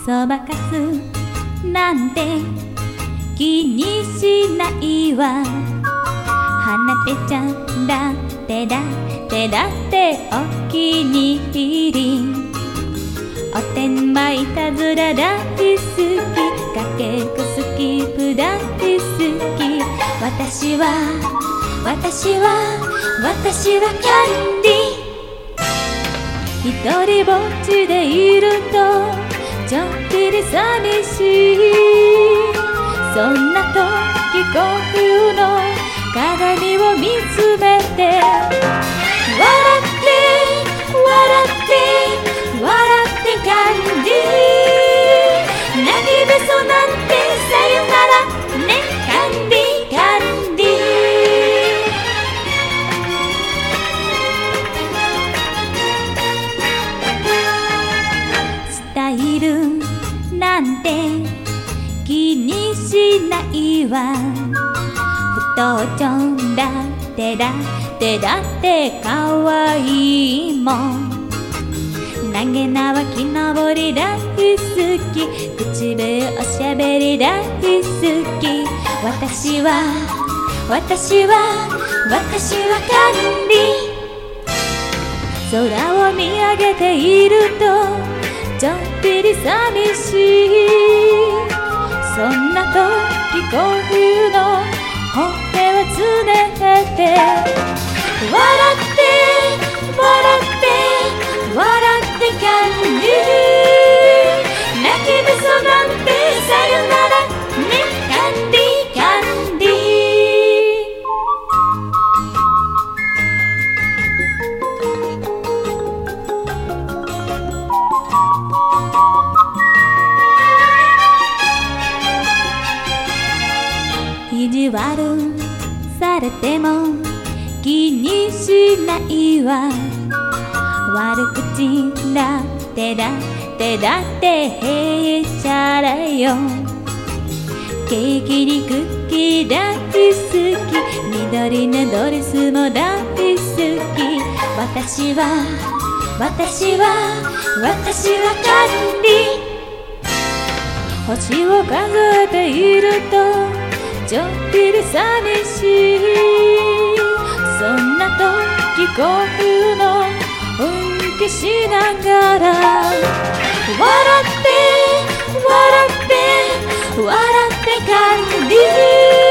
そばかすなんて気にしないわ。花手ちゃんだってお気に入り。おてんばいたずら大好き、かけっこスキップ大好き。私はキャンディー。一人ぼっちでいるとちょっぴり寂しい。そんな時コ冬の鏡を見つめて、笑ってキャンディー。泣きべそなんてさよならね、キャンディーキャンディー。スタイルなんて気にしないわ。太ちょんだってかわいいもん。投げ縄木登り大好き、口笛おしゃべり大好き。私はキャンディー。空を見上げているとちょっぴり寂しい。そんな時コ冬のほっぺをつねって笑ってキャンディー。泣きべそなんてさよならね、キャンディーキャンディー。意地悪されても気にしないわ。悪口だってへっちゃらよ。ケーキにクッキー大好き、緑のドレスも大好き。私はキャンディー。星を数えているとちょっぴり寂しい。そんな時コ冬の運気しながら笑ってキャンディー。